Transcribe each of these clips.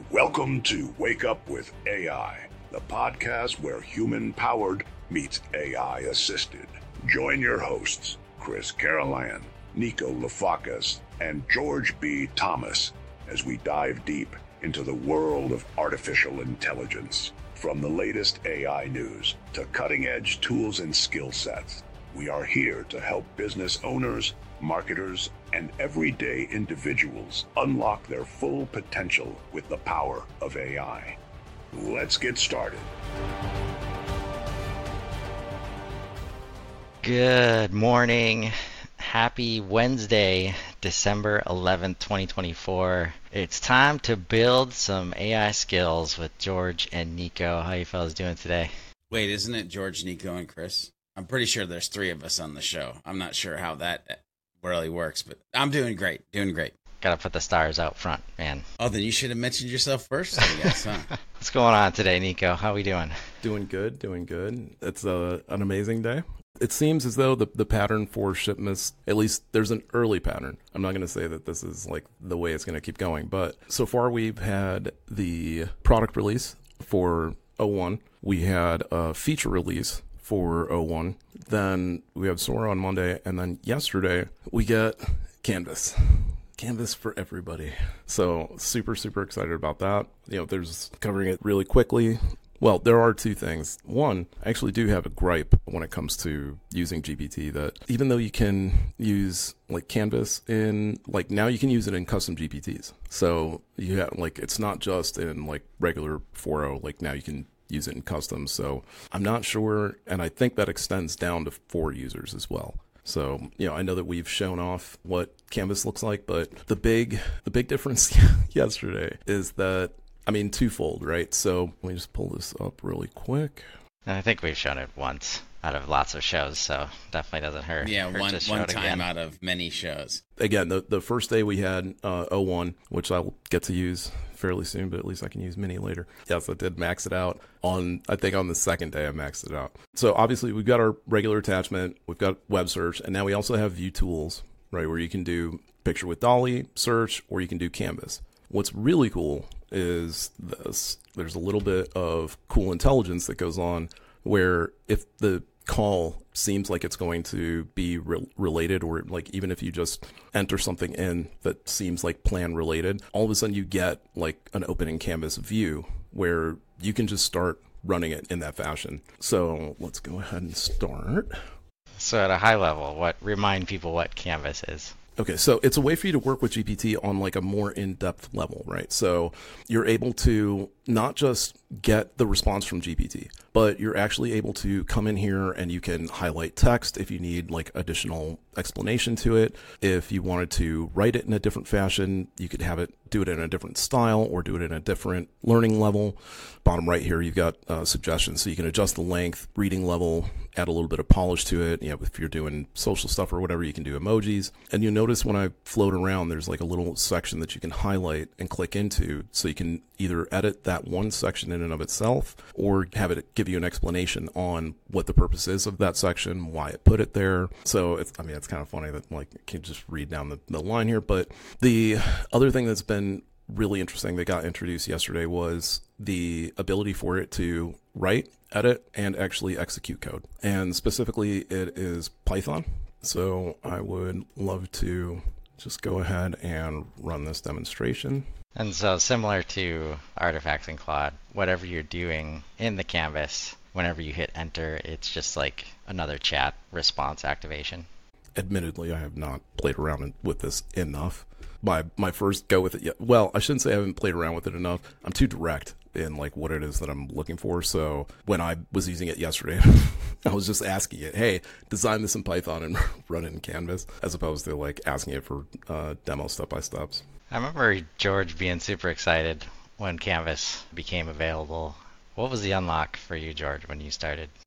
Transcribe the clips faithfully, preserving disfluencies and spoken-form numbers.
Welcome to Wake Up with A I, the podcast where human-powered meets A I-assisted. Join your hosts, Chris Carolan, Nico Lafakis, and George B. Thomas, as we dive deep into the world of artificial intelligence. From the latest A I news to cutting-edge tools and skill sets, we are here to help business owners, marketers, and everyday individuals unlock their full potential with the power of A I. Let's get started. Good morning. Happy Wednesday, December eleventh, twenty twenty-four. It's time to build some A I skills with George and Nico. How you fellas doing today? Wait, isn't it George, Nico, and Chris? I'm pretty sure there's three of us on the show. I'm not sure how that really works, but I'm doing great, doing great. Gotta put the stars out front, man. Oh, then you should have mentioned yourself first, I guess, huh? What's going on today, Nico? How we doing? Doing good, doing good. It's uh, an amazing day. It seems as though the, the pattern for shipments, at least there's an early pattern. I'm not going to say that this is like the way it's going to keep going, but so far we've had the product release for oh one. We had a feature release for oh one. Then we have Sora on Monday, and then yesterday we get Canvas. Canvas for everybody. So super, super excited about that. You know, there's covering it really quickly. Well, there are two things. One, I actually do have a gripe when it comes to using G P T, that even though you can use like Canvas in, like now you can use it in custom G P Ts. So you have like, it's not just in like regular four point oh, like now you can use it in custom. So I'm not sure. And I think that extends down to four users as well. So, you know, I know that we've shown off what Canvas looks like, but the big, the big difference yesterday is that, I mean, twofold, right? So let me just pull this up really quick. I think we've shown it once out of lots of shows, so definitely doesn't hurt. Yeah, hurt one to show one it time again. out of many shows. Again, the, the first day we had uh, oh one, which I'll get to use fairly soon, but at least I can use Mini later. Yes, I did max it out on, I think on the second day I maxed it out. So obviously we've got our regular attachment, we've got web search, and now we also have view tools, right, where you can do picture with Dolly, search, or you can do Canvas. What's really cool is this. There's a little bit of cool intelligence that goes on where if the call seems like it's going to be re- related, or like even if you just enter something in that seems like plan related, all of a sudden you get like an opening Canvas view where you can just start running it in that fashion. So let's go ahead and start. So at a high level, what remind people what Canvas is? Okay, so it's a way for you to work with G P T on like a more in-depth level, right? So you're able to not just get the response from G P T, but you're actually able to come in here and you can highlight text if you need like additional explanation to it. If you wanted to write it in a different fashion, you could have it do it in a different style or do it in a different learning level. Bottom right here, you've got uh, suggestions. So you can adjust the length, reading level, add a little bit of polish to it. You know, if you're doing social stuff or whatever, you can do emojis. And you notice when I float around, there's like a little section that you can highlight and click into. So you can either edit that one section in and of itself or have it give you an explanation on what the purpose is of that section, why it put it there. So it's, I mean, it's kind of funny that like you can just read down the, the line here. But the other thing that's been really interesting that got introduced yesterday was the ability for it to write, edit, and actually execute code. And specifically, it is Python. So I would love to just go ahead and run this demonstration. And so similar to Artifacts and Claude, whatever you're doing in the canvas, whenever you hit enter, it's just like another chat response activation. Admittedly, I have not played around with this enough. My my first go with it yet. Well, I shouldn't say I haven't played around with it enough. I'm too direct in like what it is that I'm looking for. So when I was using it yesterday, I was just asking it, hey, design this in Python and run it in Canvas, as opposed to like asking it for uh, demo step-by-steps. I remember George being super excited when Canvas became available. What was the unlock for you, George, when you started?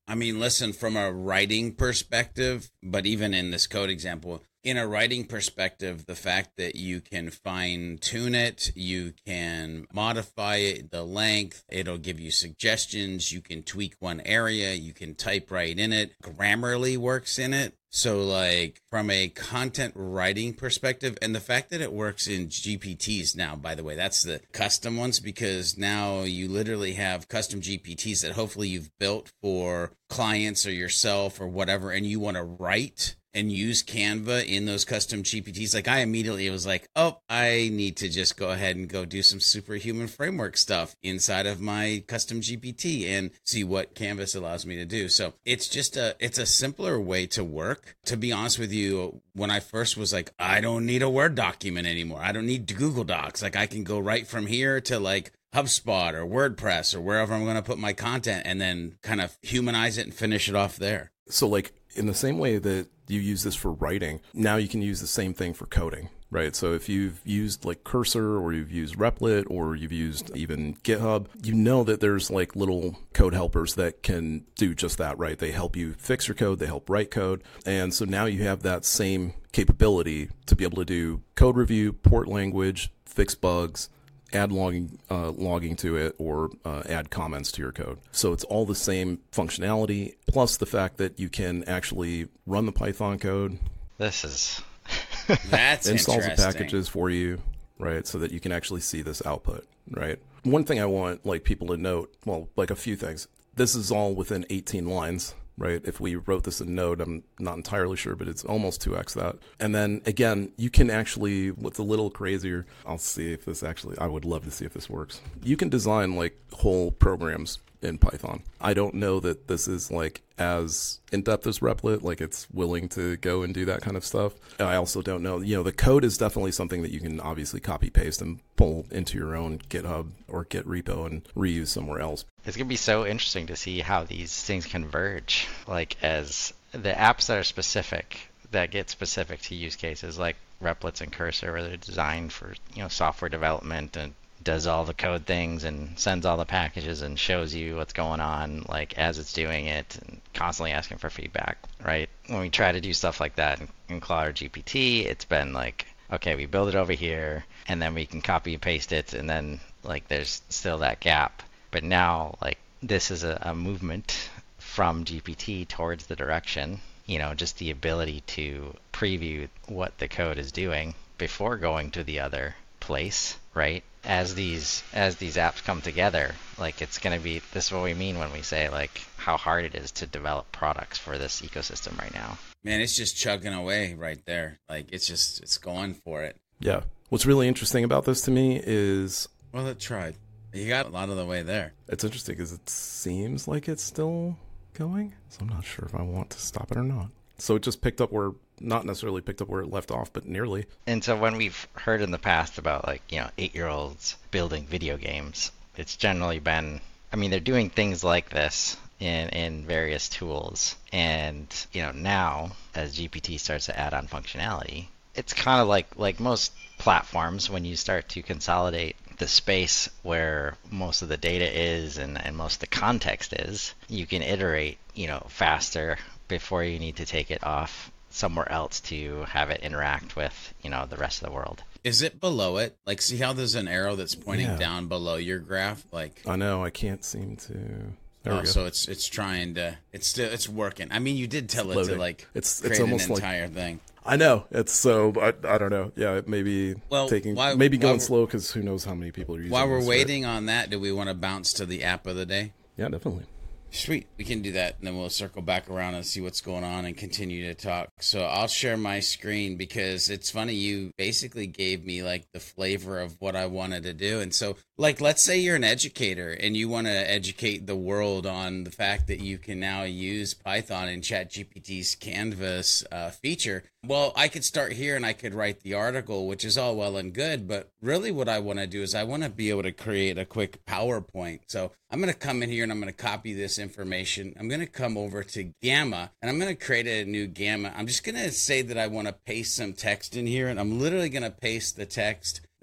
I mean, listen, from a writing perspective, but even in this code example, in a writing perspective, the fact that you can fine tune it, you can modify it, the length, it'll give you suggestions, you can tweak one area, you can type right in it, Grammarly works in it. So like from a content writing perspective, and the fact that it works in G P Ts now, by the way, that's the custom ones, because now you literally have custom G P Ts that hopefully you've built for clients or yourself or whatever, and you want to write and use Canva in those custom G P Ts. Like I immediately was like, oh, I need to just go ahead and go do some superhuman framework stuff inside of my custom G P T and see what Canvas allows me to do. So it's just a, it's a simpler way to work. To be honest with you, when I first was like, I don't need a Word document anymore. I don't need Google Docs. Like I can go right from here to like HubSpot or WordPress or wherever I'm going to put my content and then kind of humanize it and finish it off there. So like in the same way that you use this for writing, now you can use the same thing for coding, right? So if you've used like Cursor or you've used Replit or you've used even GitHub, you know that there's like little code helpers that can do just that, right? They help you fix your code, they help write code. And so now you have that same capability to be able to do code review, port language, fix bugs, add logging uh, logging to it, or uh, add comments to your code. So it's all the same functionality, plus the fact that you can actually run the Python code. This is... That's installs the interesting. packages for you, right? So that you can actually see this output, right? One thing I want like people to note, well, like a few things. This is all within eighteen lines. Right? If we wrote this in Node, I'm not entirely sure, but it's almost two x that. And then again, you can actually, what's a little crazier, I'll see if this actually, I would love to see if this works. You can design like whole programs in Python. I don't know that this is like as in-depth as Replit, like it's willing to go and do that kind of stuff. I also don't know, you know, the code is definitely something that you can obviously copy paste and pull into your own GitHub or Git repo and reuse somewhere else. It's going to be so interesting to see how these things converge, like as the apps that are specific, that get specific to use cases like Replits and Cursor, where they're designed for, you know, software development and does all the code things and sends all the packages and shows you what's going on like as it's doing it and constantly asking for feedback, right? When we try to do stuff like that in, in Claude or G P T, it's been like, okay, we build it over here and then we can copy and paste it, and then like there's still that gap. But now like this is a, a movement from G P T towards the direction, you know, just the ability to preview what the code is doing before going to the other place, right? As these as these apps come together, like it's going to be, this is what we mean when we say like how hard it is to develop products for this ecosystem right now. Man, it's just chugging away right there. Like it's just, it's going for it. Yeah. What's really interesting about this to me is... Well, it tried. You got a lot of the way there. It's interesting because it seems like it's still going, so I'm not sure if I want to stop it or not. So it just picked up where, not necessarily picked up where it left off, but nearly. And so when we've heard in the past about like, you know, eight-year-olds building video games, it's generally been, I mean, they're doing things like this in, in various tools. And, you know, now as G P T starts to add on functionality, it's kind of like, like most platforms, when you start to consolidate the space where most of the data is and, and most of the context is, you can iterate, you know, faster before you need to take it off somewhere else to have it interact with, you know, the rest of the world. Is it below it? Like, see how there's an arrow that's pointing Yeah. down below your graph? Like, I know, I can't seem to... There oh, we go. so it's it's trying to, it's still, it's working. I mean, you did tell it to loading. like It's- create it's almost an like- entire thing. I know, it's so, I, I don't know. Yeah, it may be Well, taking, why- maybe why going we're- slow because who knows how many people are using While we're this, right? waiting on that, do we want to bounce to the app of the day? Yeah, definitely. Sweet. We can do that, and then we'll circle back around and see what's going on and continue to talk. So I'll share my screen because it's funny. You basically gave me like the flavor of what I wanted to do. And so, like, let's say you're an educator and you want to educate the world on the fact that you can now use Python in ChatGPT's Canvas uh, feature. Well, I could start here and I could write the article, which is all well and good. But really what I want to do is I want to be able to create a quick PowerPoint. So I'm going to come in here and I'm going to copy this information. I'm going to come over to Gamma and I'm going to create a new Gamma. I'm just going to say that I want to paste some text in here, and I'm literally going to paste the text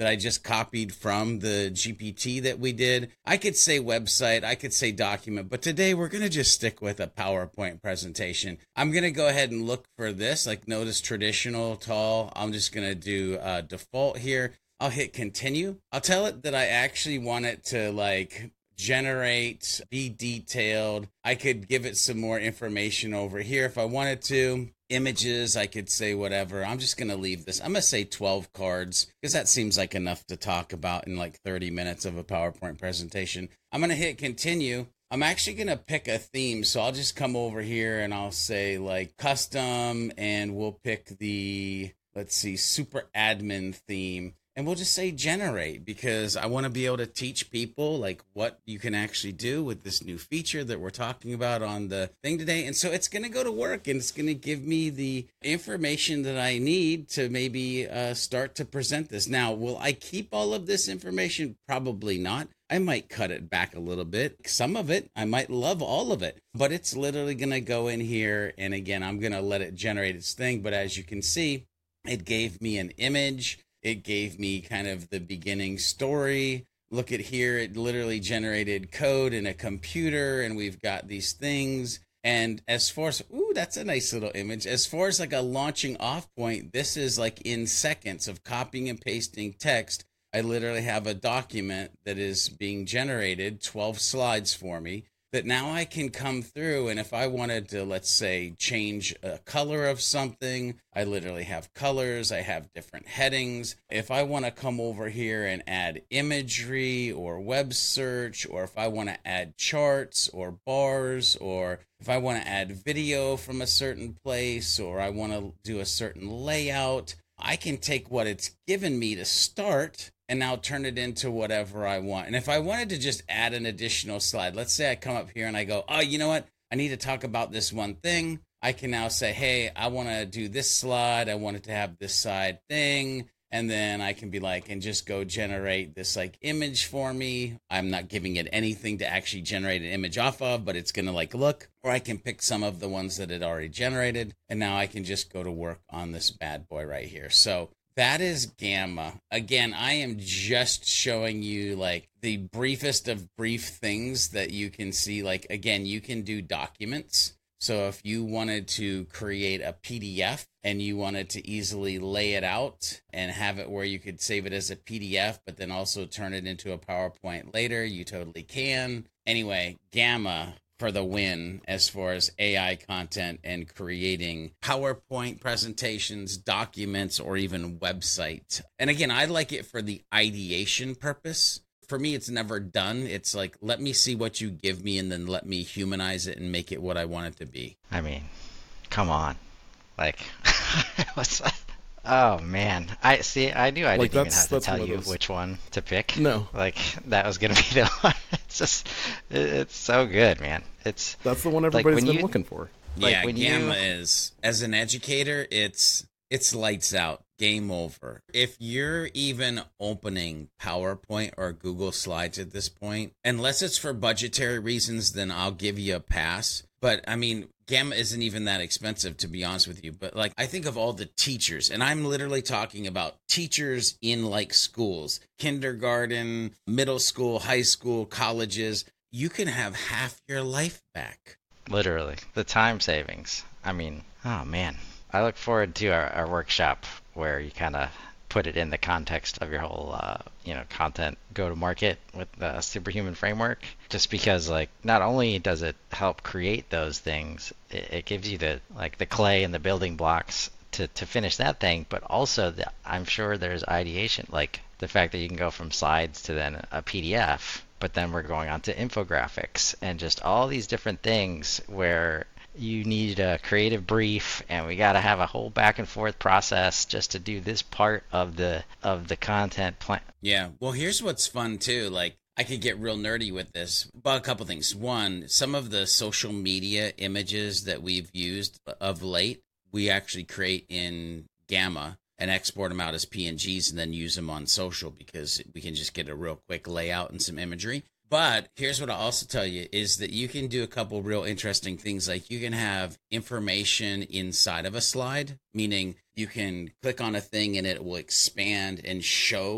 that I just copied from the G P T that we did. I could say website, I could say document, but today we're going to just stick with a PowerPoint presentation. I'm going to go ahead and look for this, like notice traditional, tall. I'm just going to do uh, default here. I'll hit continue. I'll tell it that I actually want it to like generate, be detailed. I could give it some more information over here if I wanted to. Images, I could say whatever. I'm just going to leave this. I'm going to say twelve cards because that seems like enough to talk about in like thirty minutes of a PowerPoint presentation. I'm going to hit continue. I'm actually going to pick a theme. So I'll just come over here and I'll say like custom, and we'll pick the, let's see, super admin theme. And we'll just say generate, because I want to be able to teach people like what you can actually do with this new feature that we're talking about on the thing today. And so it's going to go to work, and it's going to give me the information that I need to maybe uh, start to present this. Now, will I keep all of this information? Probably not. I might cut it back a little bit. Some of it, I might love all of it, but it's literally going to go in here. And again, I'm going to let it generate its thing. But as you can see, it gave me an image. It gave me kind of the beginning story. Look at here. It literally generated code in a computer, and we've got these things. And as far as, ooh, that's a nice little image. As far as like a launching off point, this is like in seconds of copying and pasting text. I literally have a document that is being generated, twelve slides for me, that now I can come through, and if I wanted to, let's say, change a color of something, I literally have colors, I have different headings. If I want to come over here and add imagery or web search, or if I want to add charts or bars, or if I want to add video from a certain place, or I want to do a certain layout, I can take what it's given me to start and now turn it into whatever I want. And if I wanted to just add an additional slide, let's say I come up here and I go, oh, you know what? I need to talk about this one thing. I can now say, hey, I want to do this slide. I want it to have this side thing. And then I can be like, and just go generate this like image for me. I'm not giving it anything to actually generate an image off of, but it's going to like look. Or I can pick some of the ones that it already generated. And now I can just go to work on this bad boy right here. So that is Gamma. Again, I am just showing you like the briefest of brief things that you can see. Like, again, you can do documents. So if you wanted to create a P D F and you wanted to easily lay it out and have it where you could save it as a P D F, but then also turn it into a PowerPoint later, you totally can. Anyway, Gamma for the win as far as A I content and creating PowerPoint presentations, documents, or even website. And again, I like it for the ideation purpose. For me, it's never done. It's like, let me see what you give me and then let me humanize it and make it what I want it to be. I mean, come on. Like, what's that? Oh man, I see. I knew I Like, didn't even that's- have to that's tell one of you those- which one to pick. No. Like that was gonna be the one. It's just, it, it's so good, man. It's That's the one Like, everybody's when been you- looking for. Like, yeah, when you- Gamma is, as an educator, it's it's lights out, game over. If you're even opening PowerPoint or Google Slides at this point, unless it's for budgetary reasons, then I'll give you a pass. But I mean, Gamma isn't even that expensive, to be honest with you. But like, I think of all the teachers, and I'm literally talking about teachers in like schools, kindergarten, middle school, high school, colleges. You can have half your life back. literally the time savings. I mean, oh man, I look forward to our, our workshop where you kind of put it in the context of your whole, uh, you know, content go-to-market with the Superhuman framework. Just because, like, not only does it help create those things, it, it gives you the like the clay and the building blocks to to finish that thing. But also, the, I'm sure there's ideation, like the fact that you can go from slides to then a P D F. But then we're going on to infographics and just all these different things where you need a creative brief, and we got to have a whole back and forth process just to do this part of the of the content plan. Yeah. Well, here's what's fun too. Like, I could get real nerdy with this, but a couple things. One, some of the social media images that we've used of late, we actually create in Gamma and export them out as P N Gs and then use them on social because we can just get a real quick layout and some imagery. But here's what I'll also tell you is that you can do a couple real interesting things. Like, you can have information inside of a slide, meaning you can click on a thing and it will expand and show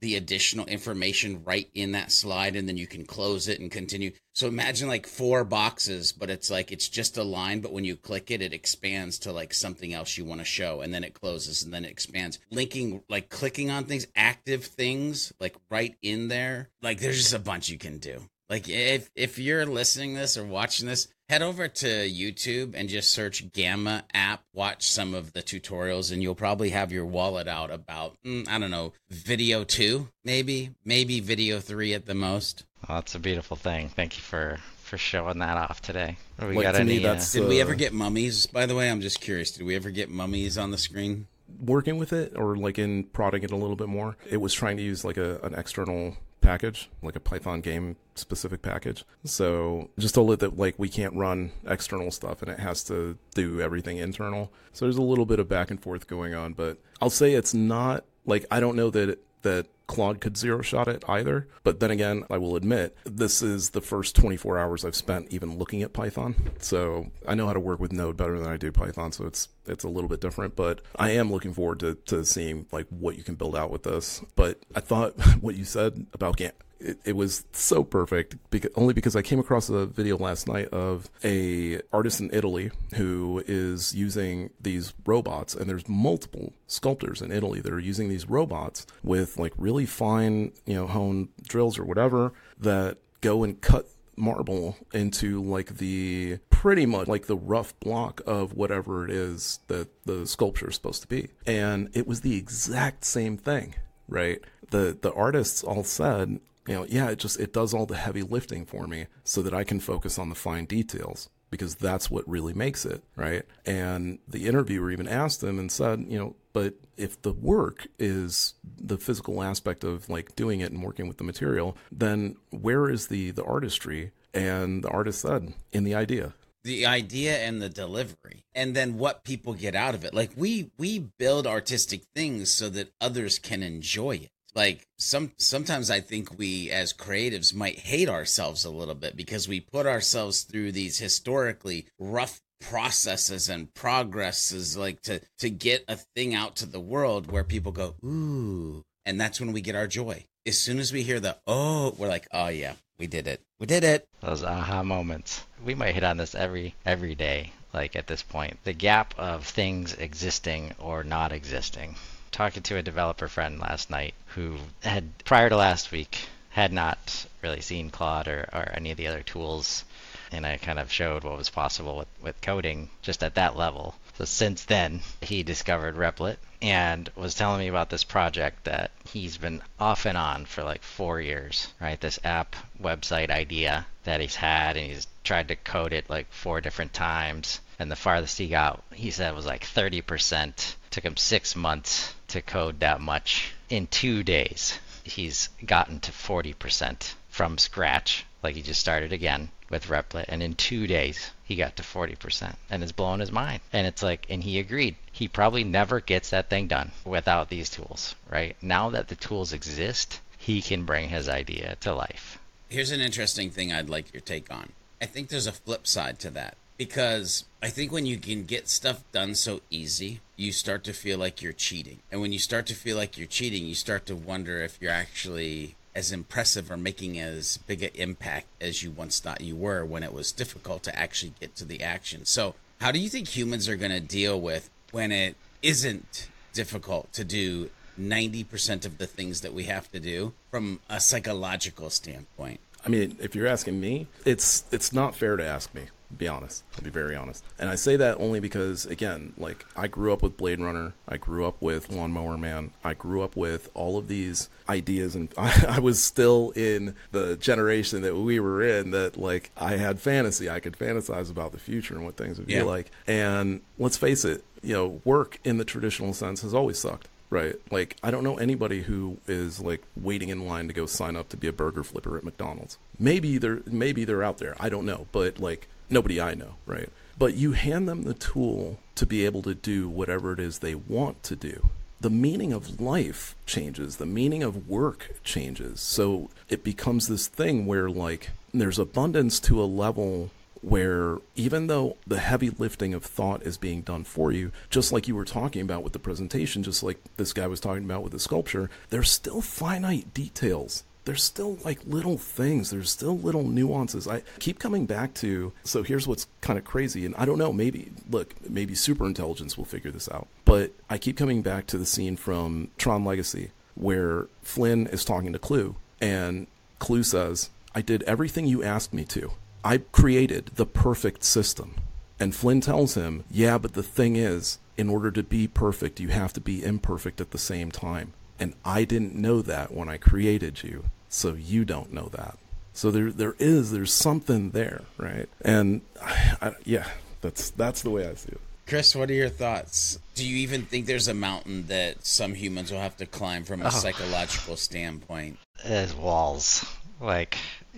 the additional information right in that slide, and then you can close it and continue. So imagine like four boxes, but it's like it's just a line, but when you click it, it expands to like something else you want to show, and then it closes and then it expands. Linking, like clicking on things, active things, like right in there. Like there's just a bunch you can do. Like if if you're listening to this or watching this, head over to YouTube and just search Gamma app, watch some of the tutorials, and you'll probably have your wallet out about, mm, I don't know, video two, maybe, maybe video three at the most. Well, that's a beautiful thing. Thank you for, for showing that off today. We Like, got to any, me, that's, uh, Did we uh, ever get mummies? By the way, I'm just curious. Did we ever get mummies on the screen? Working with it, or like in prodding it a little bit more, it was trying to use like a an external package, like a Python game specific package. So just told it that like we can't run external stuff and it has to do everything internal. So there's a little bit of back and forth going on, but I'll say it's not like, I don't know that it, that Claude could zero shot it either. But then again, I will admit, this is the first twenty-four hours I've spent even looking at Python. So I know how to work with Node better than I do Python. So it's it's a little bit different, but I am looking forward to, to seeing like what you can build out with this. But I thought what you said about Gam- It, it was so perfect, because, only because I came across a video last night of a artist in Italy who is using these robots, and there's multiple sculptors in Italy that are using these robots with like really fine, you know, honed drills or whatever that go and cut marble into like the pretty much like the rough block of whatever it is that the sculpture is supposed to be. And it was the exact same thing, right? The the artists all said, you know, yeah, it just, it does all the heavy lifting for me so that I can focus on the fine details, because that's what really makes it, right? And the interviewer even asked him and said, you know, but if the work is the physical aspect of like doing it and working with the material, then where is the, the artistry? And the artist said, in the idea. The idea and the delivery, and then what people get out of it. Like we, we build artistic things so that others can enjoy it. Like some sometimes I think we as creatives might hate ourselves a little bit because we put ourselves through these historically rough processes and progresses, like to to get a thing out to the world where people go, ooh, and that's when we get our joy. As soon as we hear the oh, we're like, oh yeah, we did it. We did it. Those aha moments. We might hit on this every every day, like at this point. The gap of things existing or not existing. Talking to a developer friend last night who had, prior to last week, had not really seen Claude or, or any of the other tools, and I kind of showed what was possible with, with coding just at that level. So since then, he discovered Replit and was telling me about this project that he's been off and on for like four years, right? This app website idea that he's had, and he's tried to code it like four different times. And the farthest he got, he said, was like thirty percent. Took him six months to code that much. In two days, he's gotten to forty percent from scratch. Like he just started again with Replit, and in two days he got to forty percent, and it's blowing his mind. And it's like, and he agreed, he probably never gets that thing done without these tools, right? Now that the tools exist, he can bring his idea to life. Here's an interesting thing I'd like your take on. I think there's a flip side to that, because I think when you can get stuff done so easy, you start to feel like you're cheating. And when you start to feel like you're cheating, you start to wonder if you're actually as impressive or making as big an impact as you once thought you were, when it was difficult to actually get to the action. So how do you think humans are going to deal with when it isn't difficult to do ninety percent of the things that we have to do from a psychological standpoint? I mean, if you're asking me, it's it's not fair to ask me. Be honest. I'll be very honest. And I say that only because, again, like I grew up with Blade Runner. I grew up with Lawnmower Man. I grew up with all of these ideas, and I, I was still in the generation that we were in that, like, I had fantasy. I could fantasize about the future and what things would be Yeah. like. And let's face it, you know, work in the traditional sense has always sucked. Right. Like, I don't know anybody who is like waiting in line to go sign up to be a burger flipper at McDonald's. Maybe they're maybe they're out there. I don't know. But like nobody I know. Right. But you hand them the tool to be able to do whatever it is they want to do. The meaning of life changes. The meaning of work changes. So it becomes this thing where like there's abundance to a level where even though the heavy lifting of thought is being done for you, just like you were talking about with the presentation, just like this guy was talking about with the sculpture, there's still finite details. There's still like little things. There's still little nuances. I keep coming back to, so here's what's kind of crazy. And I don't know, maybe, look, maybe super intelligence will figure this out. But I keep coming back to the scene from Tron Legacy where Flynn is talking to Clue, and Clue says, I did everything you asked me to. I created the perfect system. And Flynn tells him, yeah, but the thing is, in order to be perfect, you have to be imperfect at the same time. And I didn't know that when I created you, so you don't know that. So there, there is, there's something there, right? And I, I, yeah, that's that's the way I see it. Chris, what are your thoughts? Do you even think there's a mountain that some humans will have to climb from a oh. psychological standpoint? There's walls, like,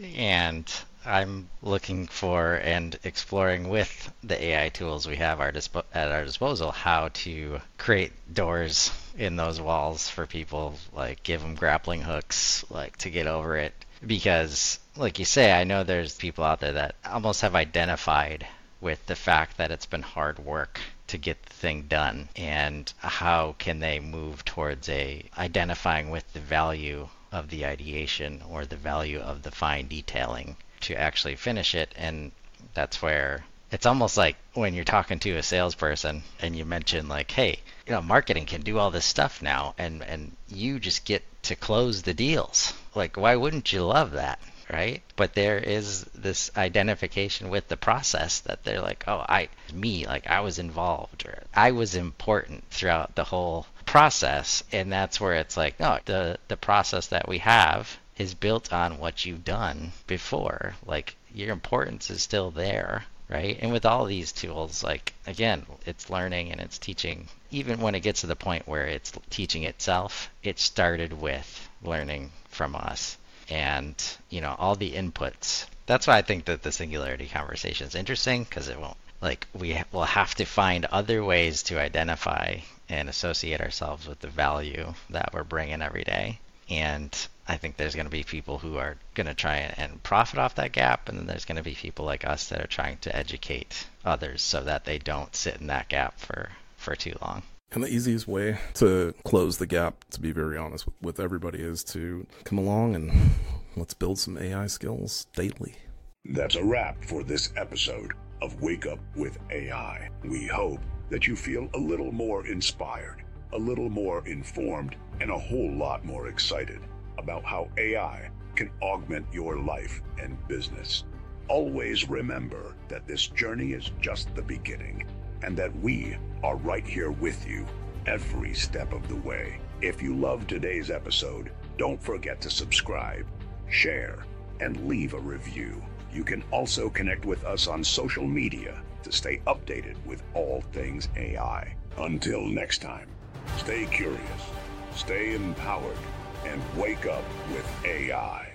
and I'm looking for and exploring with the A I tools we have our dispo- at our disposal how to create doors in those walls for people, like give them grappling hooks, like to get over it. Because, like you say, I know there's people out there that almost have identified with the fact that it's been hard work to get the thing done, and how can they move towards a identifying with the value of the ideation or the value of the fine detailing to actually finish it. And that's where it's almost like when you're talking to a salesperson and you mention like, hey, you know, marketing can do all this stuff now, and and you just get to close the deals. Like, why wouldn't you love that, right? But there is this identification with the process that they're like, oh, I me like I was involved, or I was important throughout the whole process. And that's where it's like, no, the the process that we have is built on what you've done before. Like, your importance is still there, right? And with all these tools, like, again, it's learning and it's teaching. Even when it gets to the point where it's teaching itself, it started with learning from us and, you know, all the inputs. That's why I think that the singularity conversation is interesting, because it won't, like, we will have to find other ways to identify and associate ourselves with the value that we're bringing every day. And I think there's going to be people who are going to try and profit off that gap, and then there's going to be people like us that are trying to educate others so that they don't sit in that gap for, for too long. And the easiest way to close the gap, to be very honest with everybody, is to come along and let's build some A I skills daily. That's a wrap for this episode of Wake Up with A I. We hope that you feel a little more inspired, a little more informed, and a whole lot more excited about how A I can augment your life and business. Always remember that this journey is just the beginning, and that we are right here with you every step of the way. If you loved today's episode, don't forget to subscribe, share, and leave a review. You can also connect with us on social media to stay updated with all things A I. Until next time, stay curious, stay empowered, and wake up with A I.